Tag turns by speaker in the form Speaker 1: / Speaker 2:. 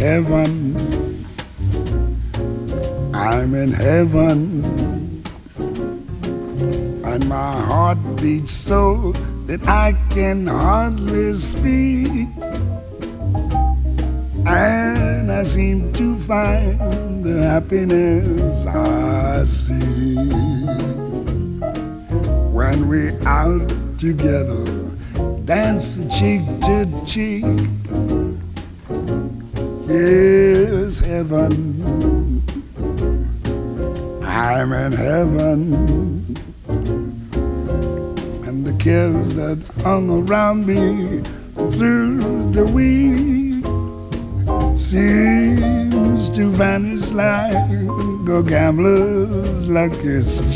Speaker 1: heaven. I'm in heaven. And my heart beats so that I can hardly speak. And I seem to find the happiness I see when we're out together, dance cheek to cheek. Yes, heaven, I'm in heaven. And the cares that hung around me through the week seems to vanish like a gambler's lucky streak.